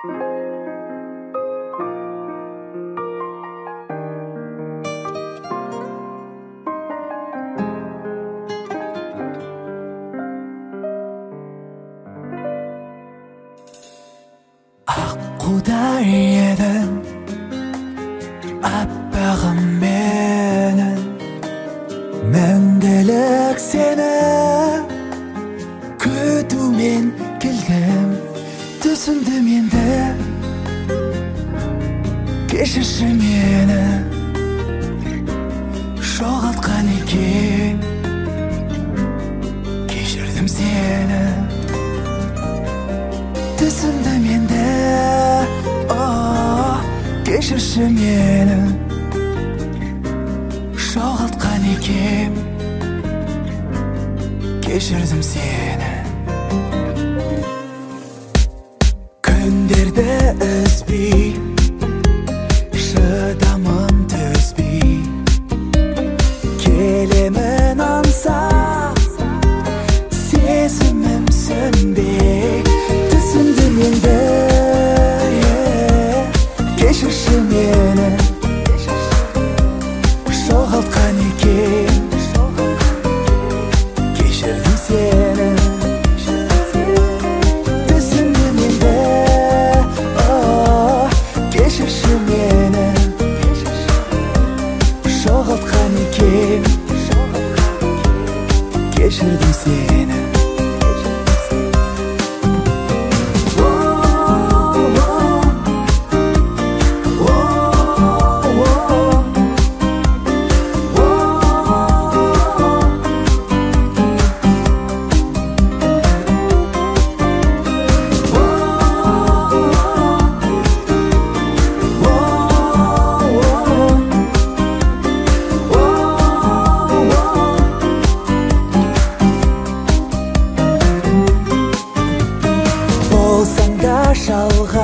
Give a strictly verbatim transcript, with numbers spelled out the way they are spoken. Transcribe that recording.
аққудай едің аппағым менің, мәңгілік сені күтумен келдім. Түсіндім енді, кешірші мені жоғалтқан екен, кешірдім сені. Түсіндім енді, о, кешірші мені жоғалтқан екен, кешірдім сені. Күндерді үзбей, шыдамым түзбей, келемін аңсап, сезімім сөнбей. Түсіндім енді, кешірші мені жоғалтқан екен, кешірдім сені. Түсіндім енді, о, кешірші мені жоғалтқан екен, кешірдім сені. Болсаң да жалған